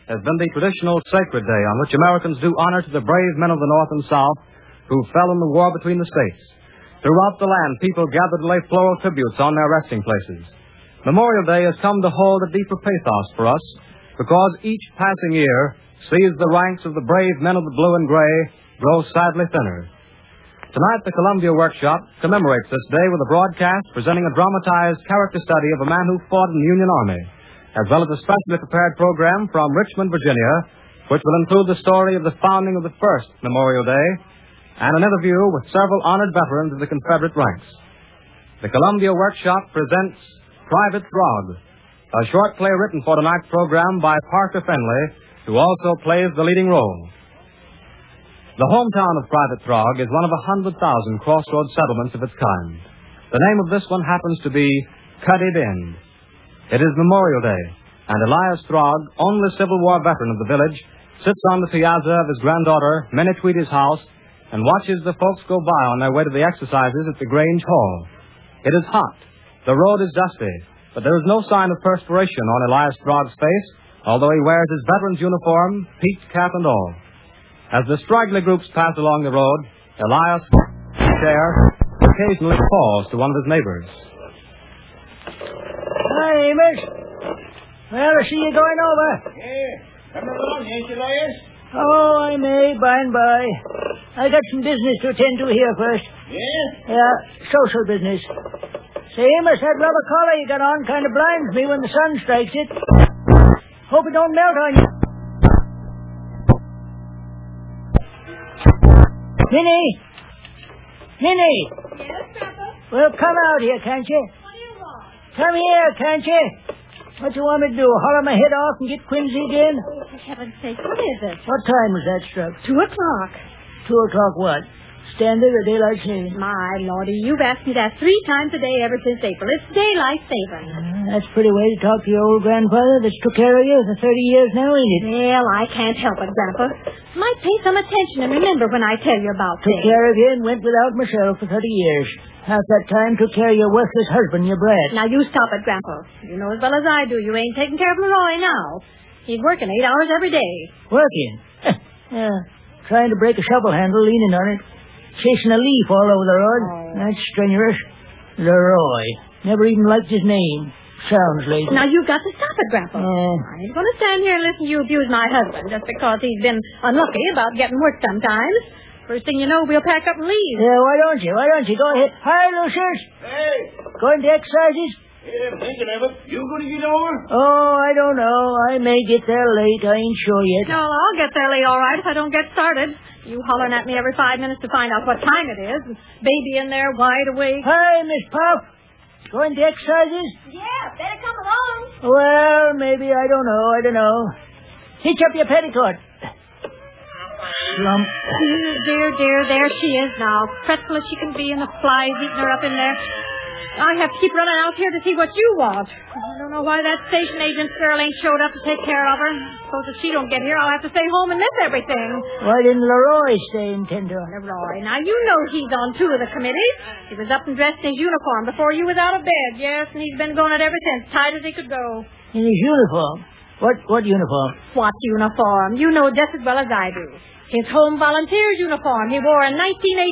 has been the traditional sacred day on which Americans do honor to the brave men of the North and South who fell in the war between the states. Throughout the land, people gather to lay floral tributes on their resting places. Memorial Day has come to hold a deeper pathos for us because each passing year sees the ranks of the brave men of the blue and gray grow sadly thinner. Tonight, the Columbia Workshop commemorates this day with a broadcast presenting a dramatized character study of a man who fought in the Union Army, as well as a specially prepared program from Richmond, Virginia, which will include the story of the founding of the first Memorial Day and an interview with several honored veterans of the Confederate ranks. The Columbia Workshop presents Private Throg, a short play written for tonight's program by Parker Fenley, who also plays the leading role. The hometown of Private Throg is one of 100,000 crossroads settlements of its kind. The name of this one happens to be Cuddy Bend. It is Memorial Day, and Elias Throg, only Civil War veteran of the village, sits on the piazza of his granddaughter, Minnie Tweedy's house, and watches the folks go by on their way to the exercises at the Grange Hall. It is hot. The road is dusty, but there is no sign of perspiration on Elias Throg's face, although he wears his veteran's uniform, peaked cap and all. As the straggly groups pass along the road, Elias, chair, occasionally calls to one of his neighbors. Hi, Amos. Well, I see you going over. Yeah, coming along, ain't you, Elias? Oh, I may, by and by. I got some business to attend to here first. Yeah? Yeah, social business. Say, Amos, that rubber collar you got on kind of blinds me when the sun strikes it. Hope it don't melt on you. Minnie! Minnie! Yes, Grandpa? Well, come out here, can't you? What do you want? Come here, can't you? What you want me to do, holler my head off and get Quincy again? Oh, for heaven's sake, what is it? What time was that struck? 2 o'clock. 2 o'clock what? Standard or daylight saving? My lordy, you've asked me that 3 times a day ever since April. It's daylight saving. That's a pretty way to talk to your old grandfather that's took care of you for 30 years now, ain't it? Well, I can't help it, Grandpa. Might pay some attention and remember when I tell you about Took things. care of you and went without myself for 30 years. Half that time took care of your worthless husband, your brat. Now, you stop it, Grandpa. You know as well as I do you ain't taking care of Leroy now. He's working 8 hours every day. Working? Yeah, trying to break a shovel handle, leaning on it. Chasing a leaf all over the road. Oh. That's strenuous. Leroy. Never even liked his name. Sounds lazy. Now, you've got to stop it, Grandpa. I ain't going to stand here and listen to you abuse my husband just because he's been unlucky about getting work sometimes. First thing you know, we'll pack up and leave. Yeah, why don't you? Why don't you? Go ahead. Hi, Lucius. Hey, Going to exercises? yeah, I'm thinking of it. You gonna get over? Oh, I don't know. I may get there late. I ain't sure yet. No, I'll get there late all right if I don't get started. You hollering at me every 5 minutes to find out what time it is. Baby in there, wide awake. Hi, Miss Puff. Going to exercises? Yeah, better come along. Well, maybe. I don't know. Hitch up your petticoat. Slump. Dear, there she is now. Fretful as she can be, and the flies eating her up in there. I have to keep running out here to see what you want. I don't know why that station agent girl ain't showed up to take care of her. Suppose if she don't get here, I'll have to stay home and miss everything. Why didn't Leroy stay and tend to her? Leroy, now you know he's on 2 of the committees. He was up and dressed in his uniform before you was out of bed. Yes, and he's been going it ever since, tight as he could go. In his uniform? What uniform? What uniform? You know just as well as I do. His Home Volunteers uniform he wore in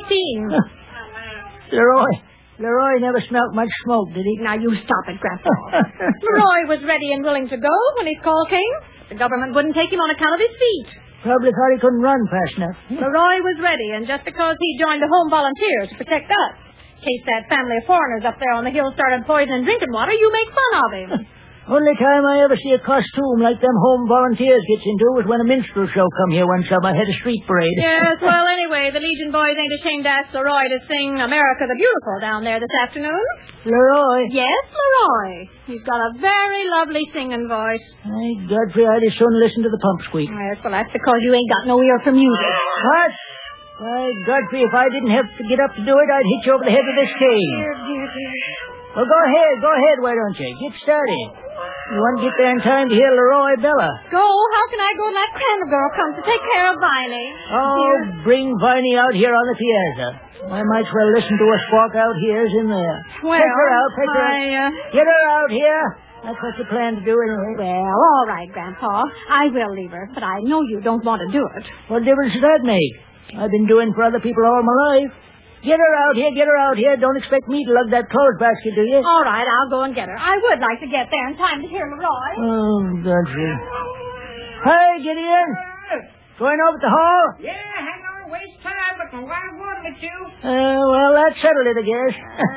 1918. Leroy never smelt much smoke, did he? Now you stop it, Grandpa. Leroy was ready and willing to go when his call came. The government wouldn't take him on account of his feet. Probably thought he couldn't run fast enough. Leroy was ready, and just because he joined the Home Volunteers to protect us, in case that family of foreigners up there on the hill started poisoning drinking water, you make fun of him. Only time I ever see a costume like them Home Volunteers gets into was when a minstrel show come here one summer, had a street parade. Yes, well, anyway, the Legion boys ain't ashamed to ask Leroy to sing America the Beautiful down there this afternoon. Leroy? Yes, Leroy. He's got a very lovely singing voice. Thank Godfrey, I'd as soon listen to the pump squeak. Yes, well, that's because you ain't got no ear for music. What? Why, Godfrey, if I didn't have to get up to do it, I'd hit you over the head with this cane. Dear. Well, go ahead, why don't you? Get started. You want to get there in time to hear Leroy Bella. Go? How can I go when that Cranmer girl comes to take care of Viney? Oh, bring Viney out here on the piazza. I might as well listen to us walk out here as in there. Well, take her out. Get her out here. That's what you plan to do anyway. Well, all right, Grandpa. I will leave her, but I know you don't want to do it. What difference does that make? I've been doing for other people all my life. Get her out here. Don't expect me to lug that clothes basket, do you? All right, I'll go and get her. I would like to get there in time to hear Leroy. Oh, Godfrey. Hi, Gideon. Going over to the hall? Yeah, hang on, waste time, but my wife wanted me to. Well, that settled it, I guess.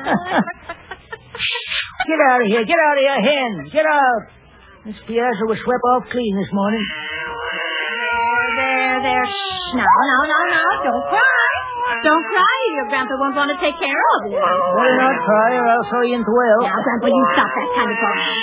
Get out of here, Hen. Get out. This piazza was swept off clean this morning. There. Shh. Now. Don't cry. Don't cry. Your Grandpa won't want to take care of you. Better not cry or I'll throw you into the well. Now, Grandpa, you stop that kind of talking.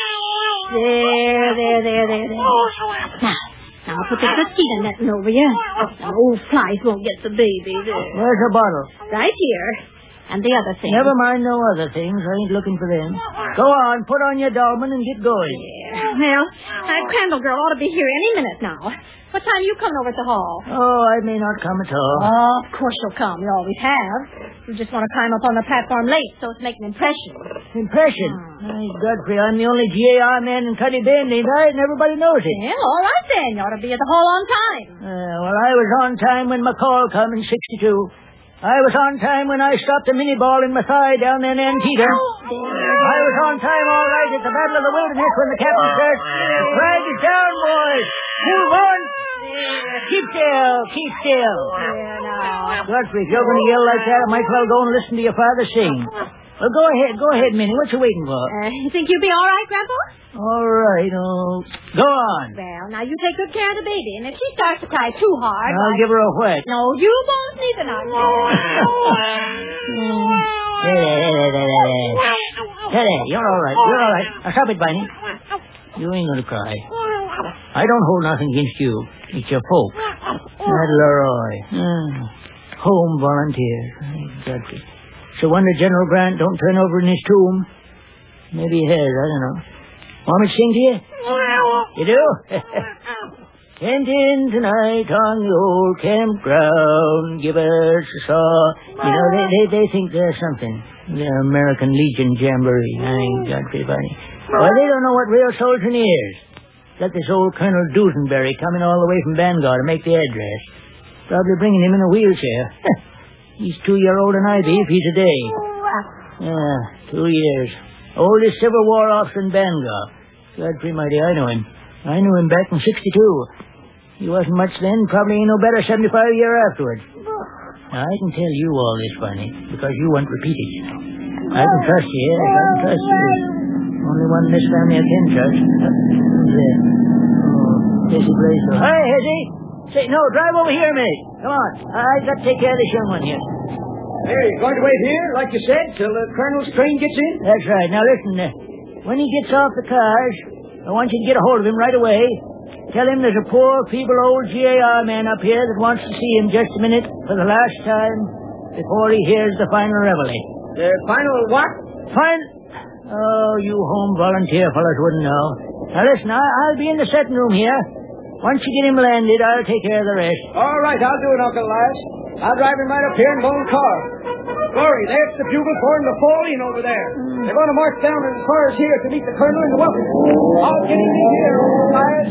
There. Now, put the mosquito netting over you. The old flies won't get the baby. There. Where's the bottle? Right here. And the other thing. Never mind no other things. I ain't looking for them. Go on, put on your dolman and get going. Yeah. Well, that Crandall girl ought to be here any minute now. What time you coming over at the hall? Oh, I may not come at all. Oh, of course you'll come. You always have. You just want to climb up on the platform late so it's making an impression. Impression? My Godfrey, I'm the only GAR man in Cuddy Bend, ain't I? And everybody knows it. Well, all right then. You ought to be at the hall on time. Well, I was on time when McCall come in 62. I was on time when I stopped a mini ball in my thigh down there in Antietam. I was on time all right at the Battle of the Wilderness when the captain said, "The flag is down, boys. Move on. Keep still. Godfrey, if you're going to yell like that, I might well go and listen to your father sing. Well, go ahead, Minnie. What you waiting for? You think you'll be all right, Grandpa? All right, go on. Well, now you take good care of the baby, and if she starts to cry too hard... I'll give her a whack. No, you won't neither now. There, you're all right. Now, stop it, Barney. You ain't going to cry. I don't hold nothing against you. It's your folks. That Leroy. Home volunteers. Exactly. So wonder General Grant don't turn over in his tomb. Maybe he has, I don't know. Want me to sing to you? You do? Sent in tonight on the old campground. Give us a saw. You know, they think they're something. The American Legion Jamboree. I ain't got to funny. Well, they don't know what real soldiering is. Got this old Colonel Dusenberry coming all the way from Vanguard to make the address. Probably bringing him in a wheelchair. He's 2 years older than I be if he's a day. 2 years. Oldest Civil War officer in Vanguard. Godfrey mighty, I know him. I knew him back in 62. He wasn't much then, probably ain't no better 75 years afterwards. Now, I can tell you all this, Barney, because you won't repeat it. I can trust you, yes, I can trust you. Only one in this family I can trust. There. Jesse Blaisdell. Hi, Hezzy. Say, no, drive over here, mate. Come on. I've got to take care of this young one here. Hey, you going to wait here, like you said, till the Colonel's train gets in? That's right. Now, listen, when he gets off the cars, I want you to get a hold of him right away. Tell him there's a poor, feeble old GAR man up here that wants to see him just a minute for the last time before he hears the final reveille. The final what? Oh, you home volunteer fellas wouldn't know. Now, listen, I'll be in the setting room here. Once you get him landed, I'll take care of the rest. All right, I'll do it, Uncle Elias. I'll drive him right up here in my own car. Glory, there's the bugle pouring the Pauline over there. They're going to march down as far as here to meet the Colonel and the welcome. I'll get him in here, Uncle Elias.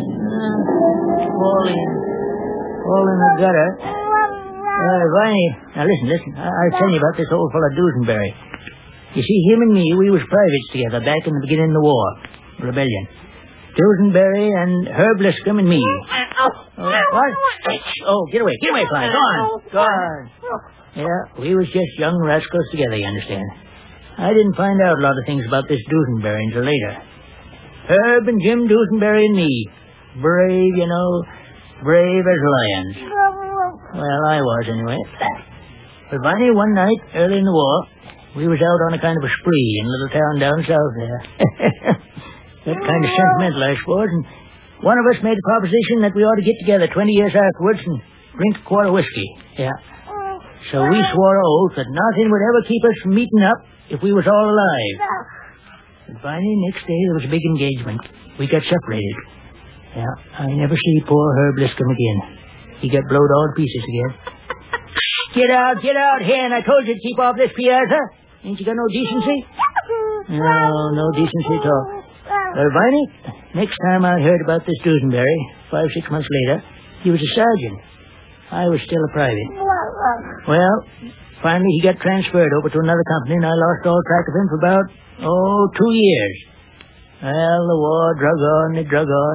Fall in the gutter. Viney, now listen. I'll tell you about this old fella Dusenberry. You see, him and me, we was privates together back in the beginning of the war. Rebellion. Dusenberry and Herb Liscombe and me. What? Oh, get away, Fly. Go on. Yeah, we was just young rascals together, you understand. I didn't find out a lot of things about this Dusenberry until later. Herb and Jim Dusenberry and me. Brave, you know. Brave as lions. Well, I was, anyway. But Bonnie, one night, early in the war, we was out on a kind of a spree in a little town down south there. That kind of sentimental, I suppose. And one of us made a proposition that we ought to get together 20 years afterwards and drink a quart of whiskey. Yeah. So we swore an oath that nothing would ever keep us from meeting up if we was all alive. But finally, next day, there was a big engagement. We got separated. Yeah, I never see poor Herb Liscombe again. He got blowed all to pieces again. Get out, Hen. I told you to keep off this piazza. Ain't you got no decency? No decency at all. Well, Viney, next time I heard about this Dusenberry, 5-6 months later, he was a sergeant. I was still a private. Well, finally he got transferred over to another company, and I lost all track of him for about, 2 years. Well, the war drug on.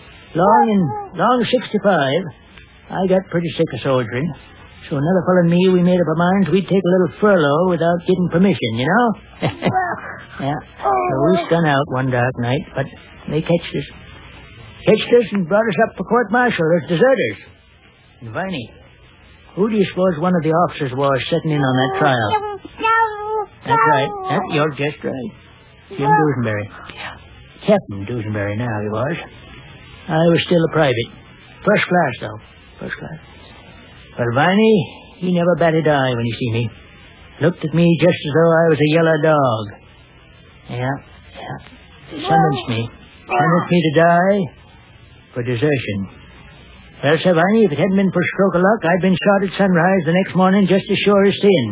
Long 65, I got pretty sick of soldiering. So another fellow and me, we made up our minds we'd take a little furlough without getting permission, you know? Yeah. So we spun out one dark night, but they catched us. And brought us up for court-martial as deserters. And Viney, who do you suppose one of the officers was sitting in on that trial? That's right. You're just right. Jim Dusenberry. Captain Dusenberry now he was. I was still a private. First class, though. First class. Well, Viney, he never batted eye when he see me. Looked at me just as though I was a yellow dog. Yeah. Sentenced me to die for desertion. Well, Sir Viney, if it hadn't been for a stroke of luck, I'd been shot at sunrise the next morning just as sure as sin.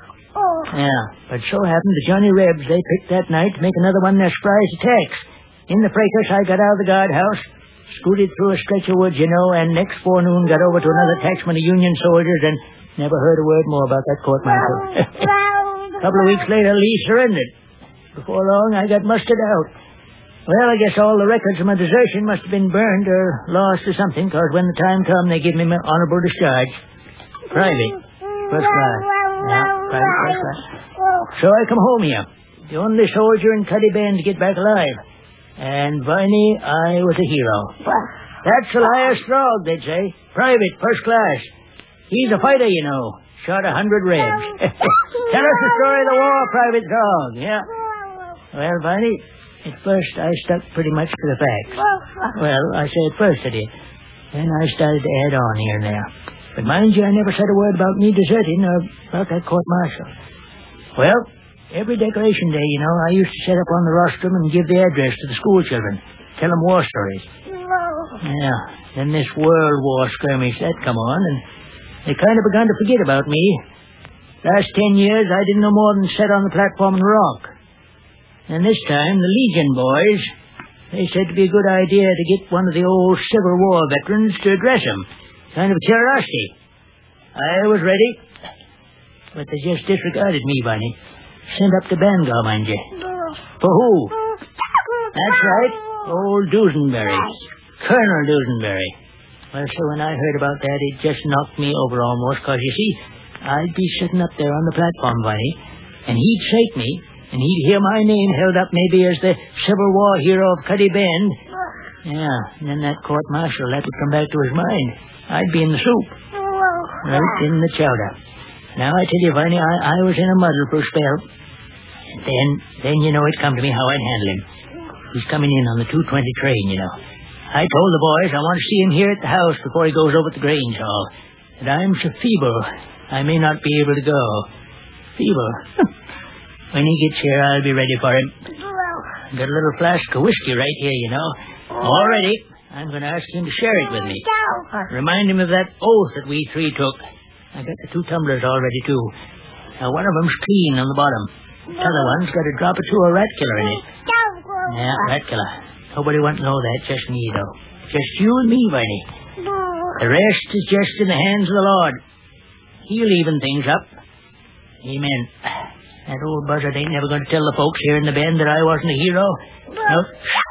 Yeah, but so happened the Johnny Rebs, they picked that night to make another one of their surprise attacks. In the fracas, I got out of the guardhouse, scooted through a stretch of woods, and next forenoon got over to another detachment of Union soldiers and never heard a word more about that court-martial. A couple of weeks later, Lee surrendered. Before long, I got mustered out. Well, I guess all the records of my desertion must have been burned or lost or something, because when the time come, they give me my honorable discharge. Private. First class. Yeah, private first class. So I come home here, the only soldier in Cuddy Bend to get back alive. And, Viney, I was a hero. That's Elias Throg, they'd say. Private, first class. He's a fighter, you know. Shot 100 Rebs. Tell us the story of the war, Private Throg. Yeah. Well, Viney, at first I stuck pretty much to the facts. Well, I say at first I did. Then I started to add on here and there. But mind you, I never said a word about me deserting or about that court-martial. Well, every decoration day, I used to set up on the rostrum and give the address to the school children. Tell them war stories. Yeah, then this World War skirmish, that come on, and they kind of begun to forget about me. Last 10 years, I didn't no more than sit on the platform and rock. And this time, the Legion boys, they said it'd be a good idea to get one of the old Civil War veterans to address them. Kind of a curiosity. I was ready, but they just disregarded me, Viney. Sent up to Bangor, mind you. For who? That's right, old Dusenberry. Colonel Dusenberry. Well, so when I heard about that, it just knocked me over almost, because, you see, I'd be sitting up there on the platform, Viney, and he'd shake me, and he'd hear my name held up maybe as the Civil War hero of Cuddy Bend. Yeah, and then that court-martial, that would come back to his mind. I'd be in the soup. Right in the chowder. Now, I tell you, Viney, I was in a muddle for a spell. Then, it come to me how I'd handle him. He's coming in on the 2:20 train, I told the boys I want to see him here at the house before he goes over to the Grange Hall. And I'm so feeble, I may not be able to go. Feeble? When he gets here, I'll be ready for him. Got a little flask of whiskey right here, All ready. I'm going to ask him to share it with me. Remind him of that oath that we 3 took. I got the 2 tumblers all ready, too. Now, one of them's clean on the bottom. The other one's got a drop or 2 of rat killer in it. Yeah, rat killer. Nobody wants to know that, just me, though. Just you and me, Viney. The rest is just in the hands of the Lord. He'll even things up. Amen. That old buzzard ain't never going to tell the folks here in the Bend that I wasn't a hero. Nope.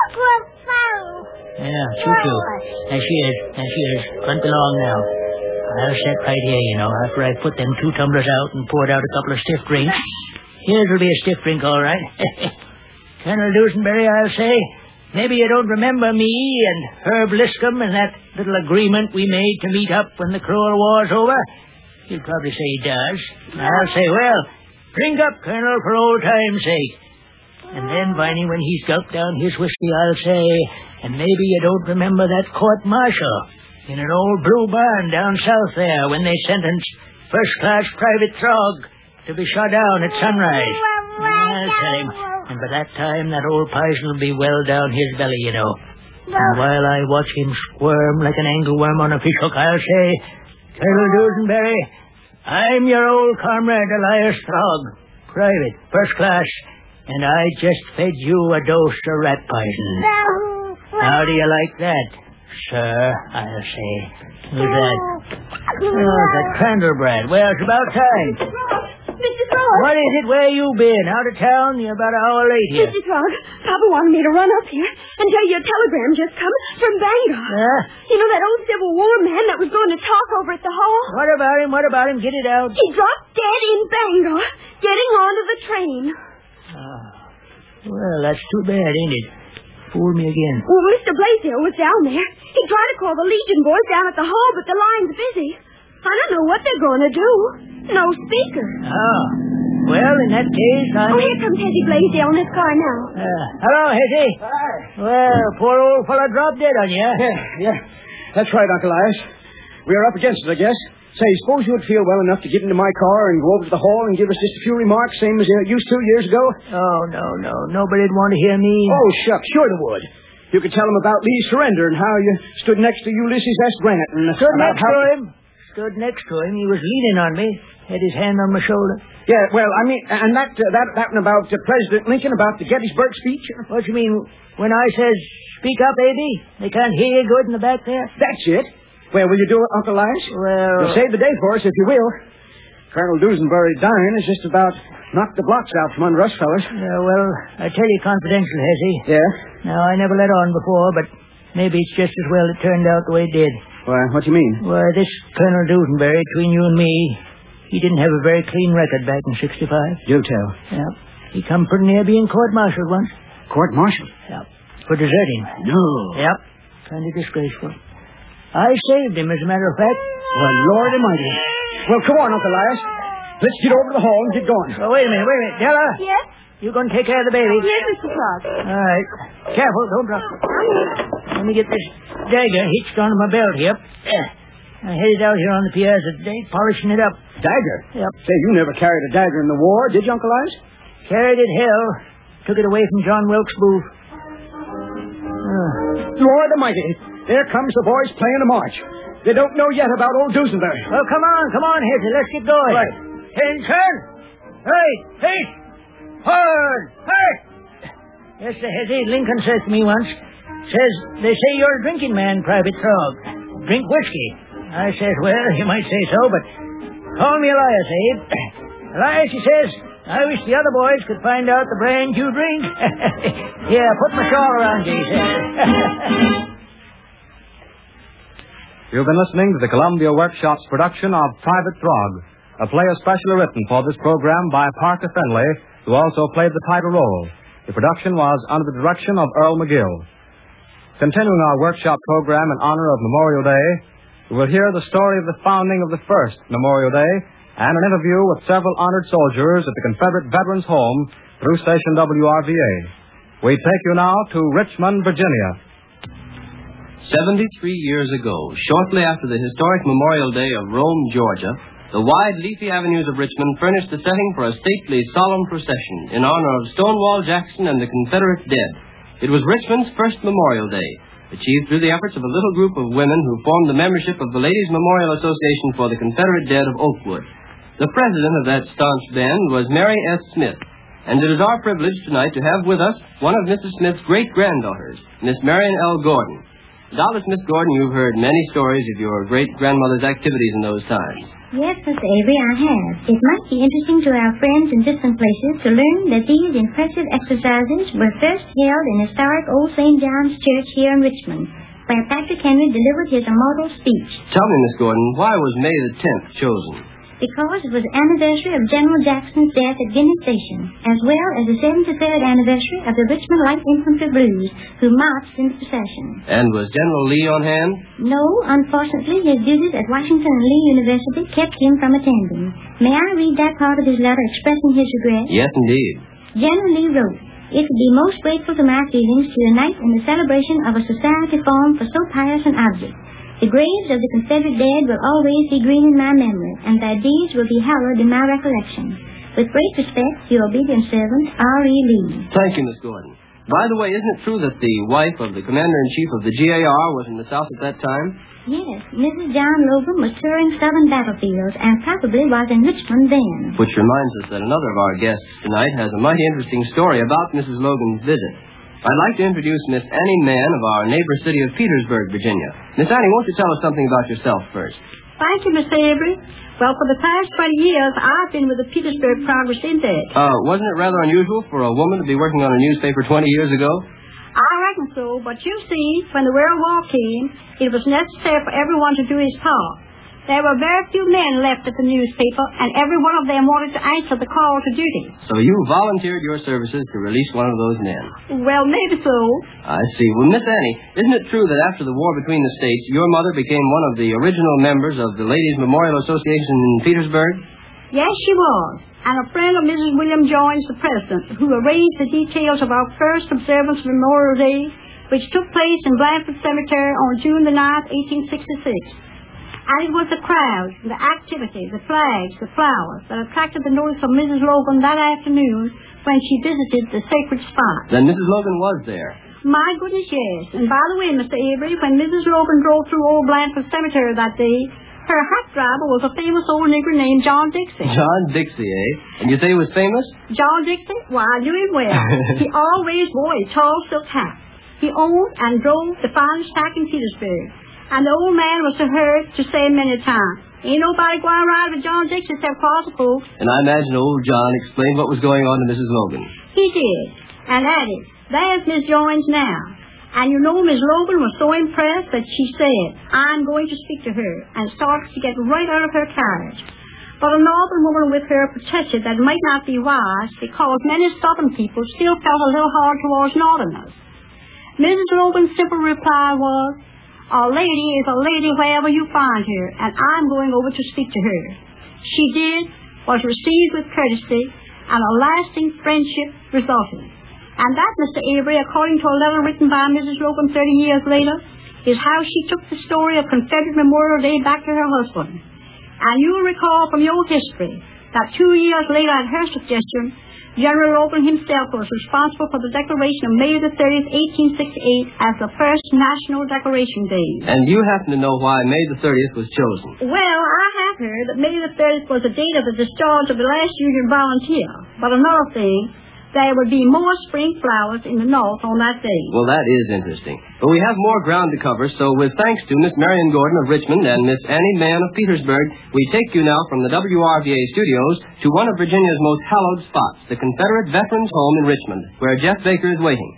Yeah, choo-choo. There she is. Front along now. I'll sit right here, after I put them 2 tumblers out and poured out a couple of stiff drinks. Here's will be a stiff drink, all right. Colonel Dusenberry, I'll say, maybe you don't remember me and Herb Liscombe and that little agreement we made to meet up when the cruel war's over. He'll probably say he does. I'll say, well, drink up, Colonel, for old time's sake. And then, Viney, when he's gulped down his whiskey, I'll say, and maybe you don't remember that court-martial in an old blue barn down south there when they sentenced first-class Private Throg to be shot down at sunrise. I'll tell him. And by that time, that old poison will be well down his belly, And while I watch him squirm like an angleworm on a fishhook, I'll say, Colonel Dusenberry, I'm your old comrade, Elias Throg. Private, first class. And I just fed you a dose of rat poison. How do you like that, sir? I'll say. Who's that? Oh, that Crandallbrad. Well, it's about time. Mr. Frog. What is it? Where you been? Out of town? You're about an hour late here. Mr. Frog, Papa wanted me to run up here and tell you a telegram just come from Bangor. You know that old Civil War man that was going to talk over at the hall? What about him? What about him? Get it out. He dropped dead in Bangor, getting onto the train. Well, that's too bad, ain't it? Fooled me again. Well, Mr. Blaisdell was down there. He tried to call the Legion boys down at the hall, but the line's busy. I don't know what they're going to do. No speaker. Oh. Well, in that case, Oh, here comes Hezzy Blaisdell in his car now. Hello, Hezzy. Hi. Well, poor old fella dropped dead on you. Yeah. That's right, Uncle Elias. We're up against it, I guess. Say, suppose you would feel well enough to get into my car and go over to the hall and give us just a few remarks, same as you used to years ago? Oh, no. Nobody'd want to hear me. Oh, shucks, sure they would. You could tell them about Lee's surrender and how you stood next to Ulysses S. Grant. And Stood next to him. He was leaning on me. Had his hand on my shoulder. Yeah, well, I mean, and that one about President Lincoln, about the Gettysburg speech. What you mean, when I says, speak up, A.B.? They can't hear you good in the back there? That's it. Well, will you do it, Uncle Elias? Well... You'll save the day for us if you will. Colonel Dusenberry dying is just about knocked the blocks out from under us fellas. Well, I tell you confidential, Hezzy. Yeah? Now, I never let on before, but maybe it's just as well it turned out the way it did. Why, what do you mean? Why, this Colonel Dusenberry, between you and me, he didn't have a very clean record back in 65. Do tell. Yeah. He come pretty near being court-martialed once. Court-martialed? Yeah. For deserting. No. Yep. Kind of disgraceful. I saved him, as a matter of fact. Well, Lord Almighty. Well, come on, Uncle Elias. Let's get over to the hall and get going. Oh, wait a minute. Della? Yes? You going to take care of the baby? Yes, Mr. Frog. All right. Careful, don't drop it. Let me get this dagger hitched onto my belt here. I headed out here on the piazza today, polishing it up. Dagger? Yep. Say, you never carried a dagger in the war, did you, Uncle Elias? Carried it, hell. Took it away from John Wilkes Booth. Lord Almighty. There comes the boys playing a march. They don't know yet about old Dusenberry. Well, come on, Hezzy. Let's get going. Right. Attention! Hey! Forward! Hey! Yes, Sir Hezzy, Lincoln says to me once, they say you're a drinking man, Private Frog. Drink whiskey. I says, well, you might say so, but call me Elias, Abe. Elias, he says, I wish the other boys could find out the brand you drink. Yeah, put my shawl around you, he says. You've been listening to the Columbia Workshops production of Private Frog, a play especially written for this program by Parker Fenley, who also played the title role. The production was under the direction of Earl McGill. Continuing our workshop program in honor of Memorial Day, we will hear the story of the founding of the first Memorial Day and an interview with several honored soldiers at the Confederate Veterans Home through station WRVA. We take you now to Richmond, Virginia. 73 years ago, shortly after the historic Memorial Day of Rome, Georgia, the wide, leafy avenues of Richmond furnished the setting for a stately, solemn procession in honor of Stonewall Jackson and the Confederate dead. It was Richmond's first Memorial Day, achieved through the efforts of a little group of women who formed the membership of the Ladies' Memorial Association for the Confederate Dead of Oakwood. The president of that staunch band was Mary S. Smith, and it is our privilege tonight to have with us one of Mrs. Smith's great-granddaughters, Miss Marion L. Gordon. Doubtless, Miss Gordon, you've heard many stories of your great-grandmother's activities in those times. Yes, Mr. Avery, I have. It might be interesting to our friends in distant places to learn that these impressive exercises were first held in historic Old St. John's Church here in Richmond, where Patrick Henry delivered his immortal speech. Tell me, Miss Gordon, why was May the 10th chosen? Because it was the anniversary of General Jackson's death at Guinea Station, as well as the 73rd anniversary of the Richmond Light Infantry Blues, who marched in the procession. And was General Lee on hand? No, unfortunately, his duties at Washington and Lee University kept him from attending. May I read that part of his letter expressing his regret? Yes, indeed. General Lee wrote, "It would be most grateful to my feelings to unite in the celebration of a society formed for so pious an object. The graves of the Confederate dead will always be green in my memory, and their deeds will be hallowed in my recollection. With great respect, your obedient servant, R.E. Lee." Thank you, Miss Gordon. By the way, isn't it true that the wife of the commander-in-chief of the GAR was in the South at that time? Yes, Mrs. John Logan was touring southern battlefields and probably was in Richmond then. Which reminds us that another of our guests tonight has a mighty interesting story about Mrs. Logan's visit. I'd like to introduce Miss Annie Mann of our neighbor city of Petersburg, Virginia. Miss Annie, won't you tell us something about yourself first? Thank you, Mr. Avery. Well, for the past 20 years, I've been with the Petersburg Progress Index. Wasn't it rather unusual for a woman to be working on a newspaper 20 years ago? I reckon so, but you see, when the World War came, it was necessary for everyone to do his part. There were very few men left at the newspaper, and every one of them wanted to answer the call to duty. So you volunteered your services to release one of those men? Well, maybe so. I see. Well, Miss Annie, isn't it true that after the war between the states, your mother became one of the original members of the Ladies' Memorial Association in Petersburg? Yes, she was. And a friend of Mrs. William Jones, the president, who arranged the details of our first observance of Memorial Day, which took place in Blandford Cemetery on June the 9th, 1866. And it was the crowd, the activity, the flags, the flowers that attracted the notice of Mrs. Logan that afternoon when she visited the sacred spot. Then Mrs. Logan was there? My goodness, yes. And by the way, Mr. Avery, when Mrs. Logan drove through Old Blandford Cemetery that day, her hack driver was a famous old nigger named John Dixie. John Dixie, eh? And you say he was famous? John Dixie? Why, I knew him well. He always wore a tall silk hat. He owned and drove the finest hack in Petersburg. And the old man was heard to say many times, ain't nobody going to ride with John Dixie except Carter folks. And I imagine old John explained what was going on to Mrs. Logan. He did. And added, there's Miss Jones now. And you know, Miss Logan was so impressed that she said, I'm going to speak to her, and started to get right out of her carriage. But a northern woman with her protested that it might not be wise because many southern people still felt a little hard towards northerners. Mrs. Logan's simple reply was, a lady is a lady wherever you find her, and I'm going over to speak to her. She did, was received with courtesy, and a lasting friendship resulted. And that, Mr. Avery, according to a letter written by Mrs. Logan 30 years later, is how she took the story of Confederate Memorial Day back to her husband. And you'll recall from your history that 2 years later, at her suggestion, General Logan himself was responsible for the declaration of May the 30th, 1868 as the first National Decoration Day. And you happen to know why May the 30th was chosen? Well, I have heard that May the 30th was the date of the discharge of the last Union volunteer. But another thing, there would be more spring flowers in the north on that day. Well, that is interesting. But we have more ground to cover, so with thanks to Miss Marion Gordon of Richmond and Miss Annie Mann of Petersburg, we take you now from the WRVA studios to one of Virginia's most hallowed spots, the Confederate Veterans Home in Richmond, where Jeff Baker is waiting.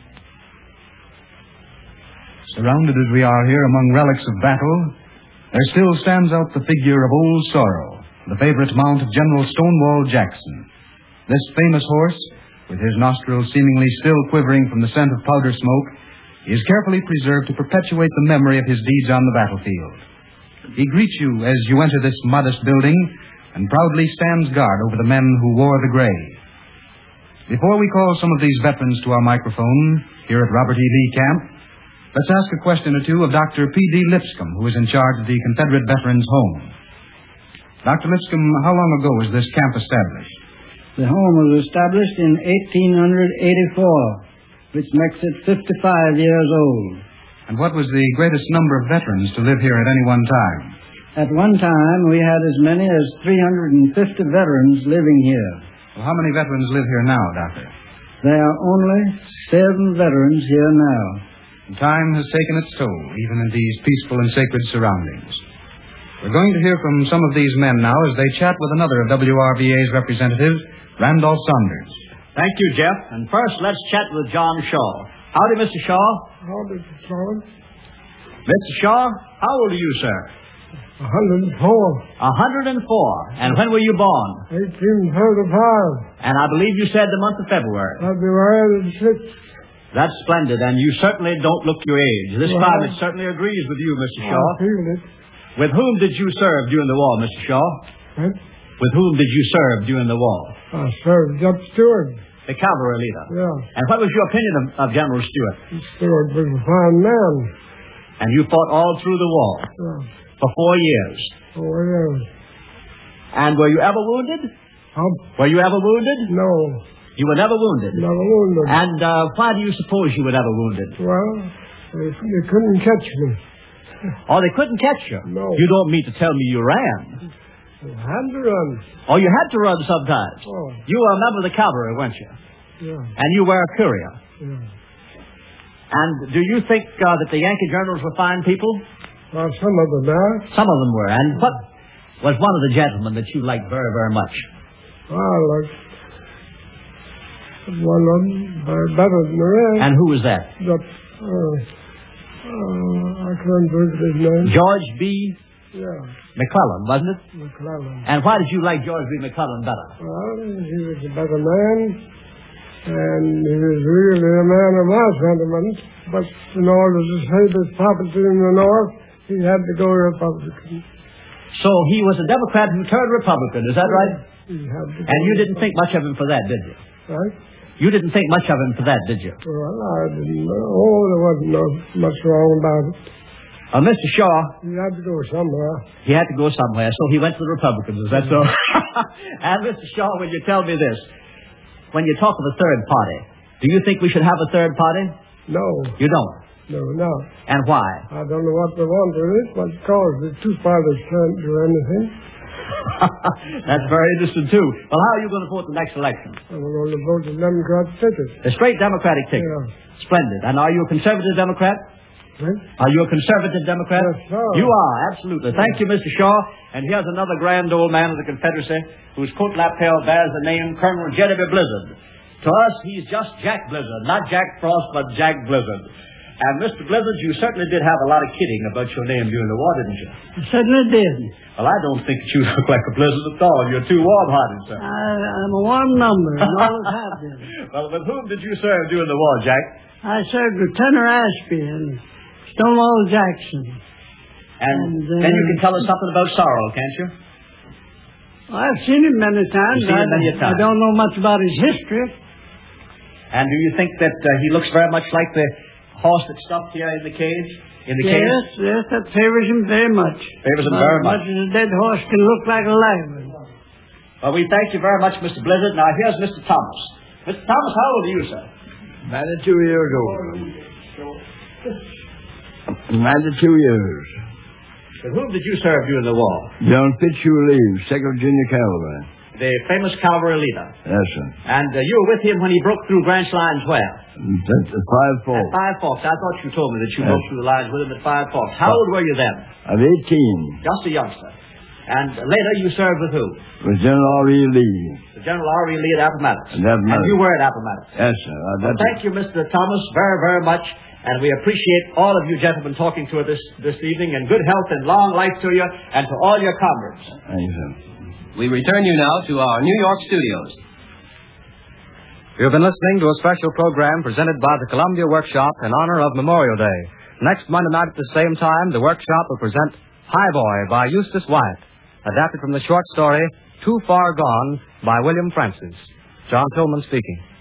Surrounded as we are here among relics of battle, there still stands out the figure of Old Sorrow, the favorite mount of General Stonewall Jackson. This famous horse, with his nostrils seemingly still quivering from the scent of powder smoke, is carefully preserved to perpetuate the memory of his deeds on the battlefield. He greets you as you enter this modest building and proudly stands guard over the men who wore the gray. Before we call some of these veterans to our microphone here at Robert E. Lee Camp, let's ask a question or two of Dr. P.D. Lipscomb, who is in charge of the Confederate Veterans Home. Dr. Lipscomb, how long ago was this camp established? The home was established in 1884, which makes it 55 years old. And what was the greatest number of veterans to live here at any one time? At one time, we had as many as 350 veterans living here. Well, how many veterans live here now, Doctor? There are only 7 veterans here now. And time has taken its toll, even in these peaceful and sacred surroundings. We're going to hear from some of these men now as they chat with another of WRVA's representatives, Randolph Saunders. Thank you, Jeff. And first, let's chat with John Shaw. Howdy, Mr. Shaw. Howdy, Mr. Shaw. Mr. Shaw, how old are you, sir? 104. 104. And when were you born? 1835. And I believe you said the month of February. February the 6th. That's splendid, and you certainly don't look your age. This climate certainly agrees with you, Mr. Shaw. I feel it. With whom did you serve during the war, Mr. Shaw? What? With whom did you serve during the war? I served Judge Stewart. The cavalry leader? Yeah. And what was your opinion of General Stewart? Stewart was a fine man. And you fought all through the war? Yeah. For 4 years? 4 years. And were you ever wounded? Huh? Were you ever wounded? No. You were never wounded? Never wounded. And why do you suppose you were never wounded? Well, they couldn't catch me. Oh, they couldn't catch you? No. You don't mean to tell me you ran? I had to run. Oh, you had to run sometimes? Oh. You were a member of the cavalry, weren't you? Yeah. And you were a courier? Yeah. And do you think that the Yankee generals were fine people? Well, some of them are. Some of them were. And what was one of the gentlemen that you liked very, very much? Well, one of them better than the rest. And who was that? I can't think of his name. George B. Yeah. McClellan, wasn't it? McClellan. And why did you like George B. McClellan better? Well, he was a better man, and he was really a man of my sentiments, but in order to save his property in the North, he had to go Republican. So he was a Democrat who turned Republican, is that right? He had to and you didn't think much of him for that, did you? Right? You didn't think much of him for that, did you? Well, I didn't know. Oh, there wasn't much wrong about it. Mr. Shaw... He had to go somewhere. He had to go somewhere, so he went to the Republicans, is that so? And Mr. Shaw, will you tell me this? When you talk of a third party, do you think we should have a third party? No. You don't? No. And why? I don't know what they want to do, but because the two parties can't do anything. That's very interesting, too. Well, how are you going to vote the next election? I'm going to vote the Democrat ticket. The straight Democratic ticket? Yeah. Splendid. And are you a conservative Democrat? Right? Are you a conservative Democrat? Yes, sir. You are, absolutely. Thank you, Mr. Shaw. And here's another grand old man of the Confederacy whose coat lapel bears the name Colonel Genevieve Blizzard. To us, he's just Jack Blizzard. Not Jack Frost, but Jack Blizzard. And, Mr. Blizzard, you certainly did have a lot of kidding about your name during the war, didn't you? I certainly did. Well, I don't think that you look like a Blizzard at all. You're too warm-hearted, sir. I'm a warm number, and always have been. Well, with whom did you serve during the war, Jack? I served with Tenor Ashby and Stonewall Jackson. And then you can tell us something about Sorrel, can't you? Well, I've seen him many times. You've seen him many times. I don't know much about his history. And do you think that he looks very much like the horse that's stuffed here in the cage? Yes, that favors him very much. Favors him very much. As much as a dead horse can look like a live one. Well, we thank you very much, Mr. Blizzard. Now, here's Mr. Thomas. Mr. Thomas, how old are you, sir? 92 years old. 92 years. With whom did you serve during the war? John Fitzhugh Lee, 2nd Virginia Cavalry. The famous cavalry leader. Yes, sir. And you were with him when he broke through Grant's lines where? At Five Forks. At Five Forks. I thought you told me that you broke through the lines with him at Five Forks. How old were you then? I was 18. Just a youngster. And later you served with who? With General R.E. Lee. The General R.E. Lee at Appomattox. And you were at Appomattox. Yes, sir. Well, thank you, Mr. Thomas, very, very much. And we appreciate all of you gentlemen talking to us this evening. And good health and long life to you and to all your comrades. Thank you, sir. We return you now to our New York studios. You've been listening to a special program presented by the Columbia Workshop in honor of Memorial Day. Next Monday night at the same time, the Workshop will present High Boy by Eustace Wyatt, adapted from the short story Too Far Gone by William Francis. John Tillman speaking.